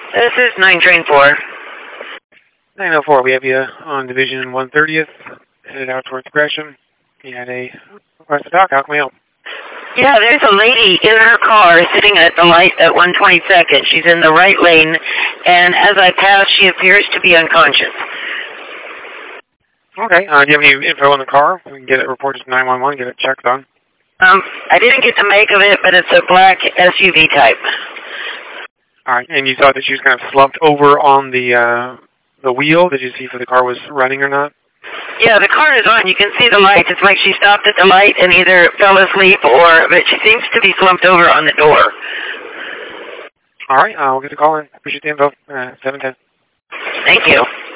This is 9 Train 4. 904, we have you on Division 130th, headed out towards Gresham. You had a request to talk. How can we help? Yeah, there's a lady in her car sitting at the light at 122nd. She's in the right lane, and as I pass, she appears to be unconscious. Okay, do you have any info on the car? We can get it reported to 911, get it checked on. I didn't get the make of it, but it's a black SUV type. All right, and you thought that she was kind of slumped over on the wheel? Did you see if the car was running or not? Yeah, the car is on. You can see the lights. It's like she stopped at the light and either fell asleep but she seems to be slumped over on the door. All right, we'll get the call in. Appreciate the info. 710. Thank you.